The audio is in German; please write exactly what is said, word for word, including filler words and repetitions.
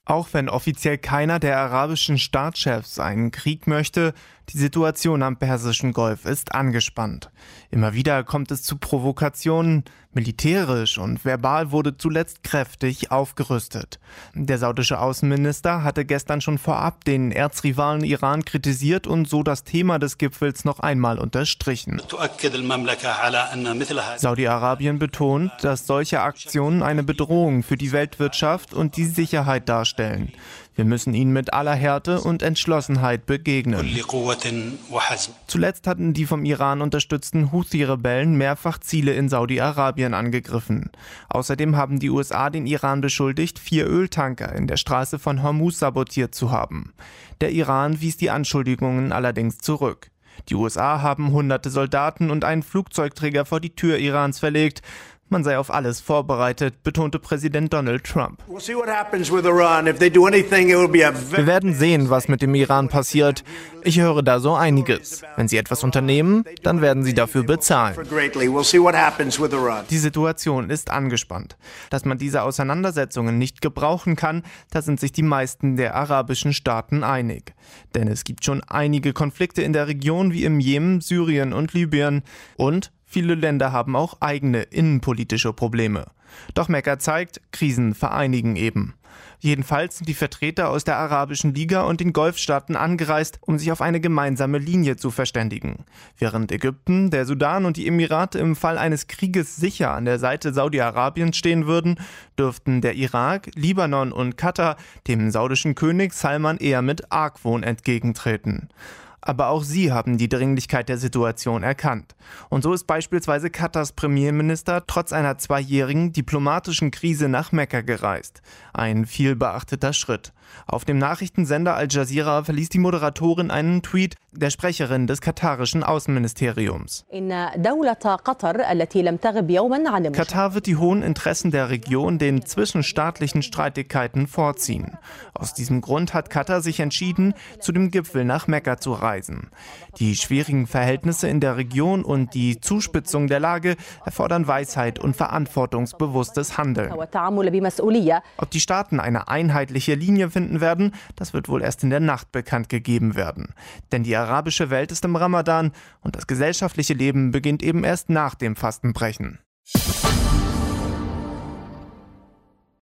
Auch wenn offiziell keiner der arabischen Staatschefs einen Krieg möchte, die Situation am Persischen Golf ist angespannt. Immer wieder kommt es zu Provokationen. Militärisch und verbal wurde zuletzt kräftig aufgerüstet. Der saudische Außenminister hatte gestern schon vorab den Erzrivalen Iran kritisiert und so das Thema des Gipfels noch einmal unterstrichen. Saudi-Arabien betont, dass solche Aktionen eine Bedrohung für die Weltwirtschaft und die Sicherheit darstellen. Wir müssen ihnen mit aller Härte und Entschlossenheit begegnen. Zuletzt hatten die vom Iran unterstützten Houthi-Rebellen mehrfach Ziele in Saudi-Arabien angegriffen. Außerdem haben die U S A den Iran beschuldigt, vier Öltanker in der Straße von Hormuz sabotiert zu haben. Der Iran wies die Anschuldigungen allerdings zurück. Die U S A haben hunderte Soldaten und einen Flugzeugträger vor die Tür Irans verlegt. Man sei auf alles vorbereitet, betonte Präsident Donald Trump. Wir werden sehen, was mit dem Iran passiert. Ich höre da so einiges. Wenn sie etwas unternehmen, dann werden sie dafür bezahlen. Die Situation ist angespannt. Dass man diese Auseinandersetzungen nicht gebrauchen kann, da sind sich die meisten der arabischen Staaten einig. Denn es gibt schon einige Konflikte in der Region wie im Jemen, Syrien und Libyen. Und viele Länder haben auch eigene innenpolitische Probleme. Doch Mekka zeigt, Krisen vereinigen eben. Jedenfalls sind die Vertreter aus der Arabischen Liga und den Golfstaaten angereist, um sich auf eine gemeinsame Linie zu verständigen. Während Ägypten, der Sudan und die Emirate im Fall eines Krieges sicher an der Seite Saudi-Arabiens stehen würden, dürften der Irak, Libanon und Katar dem saudischen König Salman eher mit Argwohn entgegentreten. Aber auch sie haben die Dringlichkeit der Situation erkannt. Und so ist beispielsweise Katars Premierminister trotz einer zweijährigen diplomatischen Krise nach Mekka gereist. Ein viel beachteter Schritt. Auf dem Nachrichtensender Al Jazeera verließ die Moderatorin einen Tweet der Sprecherin des katarischen Außenministeriums. Katar wird die hohen Interessen der Region den zwischenstaatlichen Streitigkeiten vorziehen. Aus diesem Grund hat Katar sich entschieden, zu dem Gipfel nach Mekka zu reisen. Die schwierigen Verhältnisse in der Region und die Zuspitzung der Lage erfordern Weisheit und verantwortungsbewusstes Handeln. Ob die Staaten eine einheitliche Linie finden werden, das wird wohl erst in der Nacht bekannt gegeben werden. Denn die arabische Welt ist im Ramadan und das gesellschaftliche Leben beginnt eben erst nach dem Fastenbrechen.